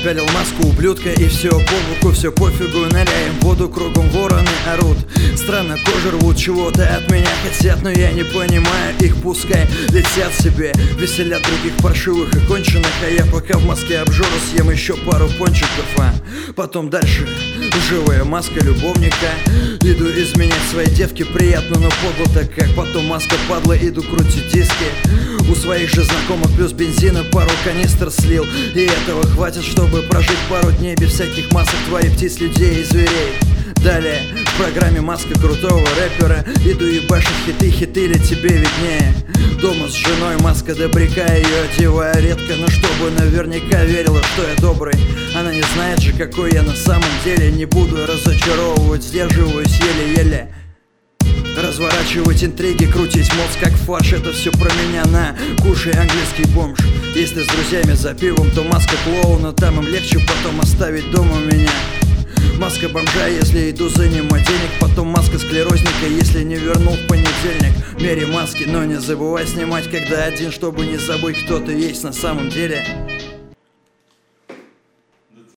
Напялил маску ублюдка и все по боку, все пофигу, ныряем в воду, кругом вороны орут. Странно, кожу рвут, чего-то от меня хотят, но я не понимаю их, пускай летят себе. Веселят других паршивых и конченых, а я пока в маске обжору съем еще пару пончиков, а потом дальше живая маска любовника. Иду изменять своей девке, приятно, но подло, так как потом маска падла, иду крутить диски. У своих же знакомых плюс бензина пару канистр слил, и этого хватит, чтобы прожить пару дней без всяких масок твоих птиц, людей и зверей. Далее в программе маска крутого рэпера. Иду ебашить хиты, хиты ли тебе виднее. Дома с женой маска добряка, ее одеваю редко, но чтобы наверняка верила, что я добрый. Она не знает же, какой я на самом деле. Не буду разочаровывать, сдерживаюсь еле-еле. Разворачивать интриги, крутить мозг как фарш, это все про меня на кушай, английский бомж. Если с друзьями за пивом, то маска клоуна, там им легче потом оставить дома меня. Маска бомжа, если иду занимать денег, потом маска склерозника, если не вернул в понедельник. Мере маски, но не забывай снимать, когда один, чтобы не забыть, кто ты есть на самом деле.